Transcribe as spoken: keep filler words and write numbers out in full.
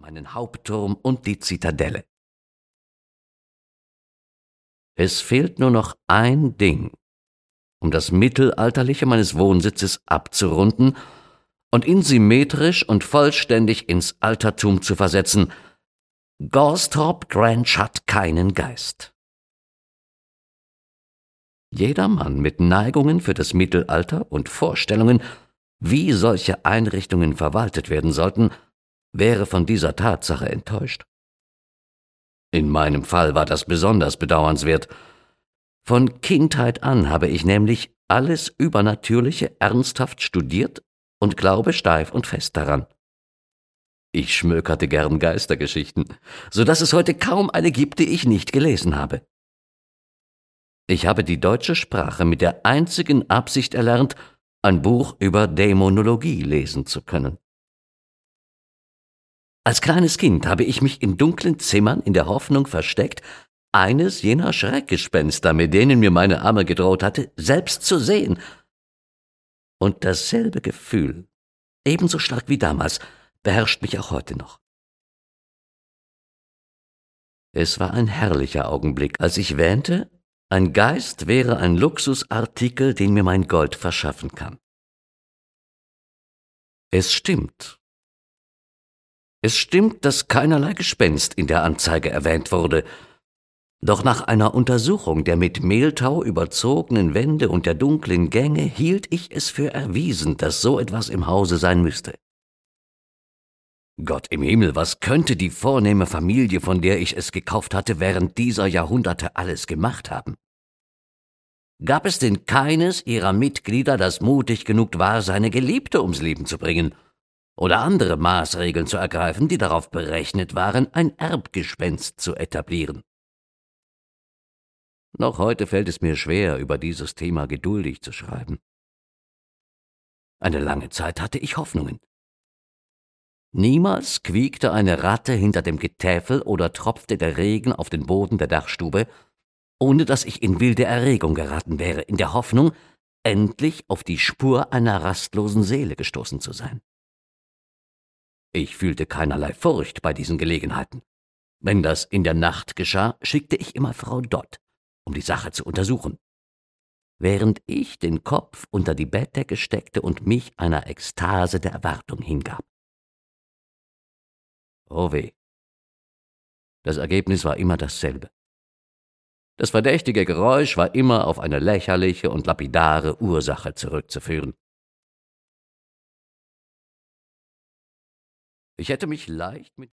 meinen Hauptturm und die Zitadelle. Es fehlt nur noch ein Ding, um das Mittelalterliche meines Wohnsitzes abzurunden und ihn symmetrisch und vollständig ins Altertum zu versetzen. Goresthorpe Grange hat keinen Geist. Jeder Mann mit Neigungen für das Mittelalter und Vorstellungen, wie solche Einrichtungen verwaltet werden sollten, wäre von dieser Tatsache enttäuscht. In meinem Fall war das besonders bedauernswert. Von Kindheit an habe ich nämlich alles Übernatürliche ernsthaft studiert und glaube steif und fest daran. Ich schmökerte gern Geistergeschichten, so dass es heute kaum eine gibt, die ich nicht gelesen habe. Ich habe die deutsche Sprache mit der einzigen Absicht erlernt, ein Buch über Dämonologie lesen zu können. Als kleines Kind habe ich mich in dunklen Zimmern in der Hoffnung versteckt, eines jener Schreckgespenster, mit denen mir meine Amme gedroht hatte, selbst zu sehen. Und dasselbe Gefühl, ebenso stark wie damals, beherrscht mich auch heute noch. Es war ein herrlicher Augenblick, als ich wähnte, ein Geist wäre ein Luxusartikel, den mir mein Gold verschaffen kann. Es stimmt. Es stimmt, dass keinerlei Gespenst in der Anzeige erwähnt wurde. Doch nach einer Untersuchung der mit Mehltau überzogenen Wände und der dunklen Gänge hielt ich es für erwiesen, dass so etwas im Hause sein müsste. Gott im Himmel, was könnte die vornehme Familie, von der ich es gekauft hatte, während dieser Jahrhunderte alles gemacht haben? Gab es denn keines ihrer Mitglieder, das mutig genug war, seine Geliebte ums Leben zu bringen oder andere Maßregeln zu ergreifen, die darauf berechnet waren, ein Erbgespenst zu etablieren? Noch heute fällt es mir schwer, über dieses Thema geduldig zu schreiben. Eine lange Zeit hatte ich Hoffnungen. Niemals quiekte eine Ratte hinter dem Getäfel oder tropfte der Regen auf den Boden der Dachstube, ohne dass ich in wilde Erregung geraten wäre, in der Hoffnung, endlich auf die Spur einer rastlosen Seele gestoßen zu sein. Ich fühlte keinerlei Furcht bei diesen Gelegenheiten. Wenn das in der Nacht geschah, schickte ich immer Frau Dott, um die Sache zu untersuchen, während ich den Kopf unter die Bettdecke steckte und mich einer Ekstase der Erwartung hingab. Oh weh. Das Ergebnis war immer dasselbe. Das verdächtige Geräusch war immer auf eine lächerliche und lapidare Ursache zurückzuführen. Ich hätte mich leicht mit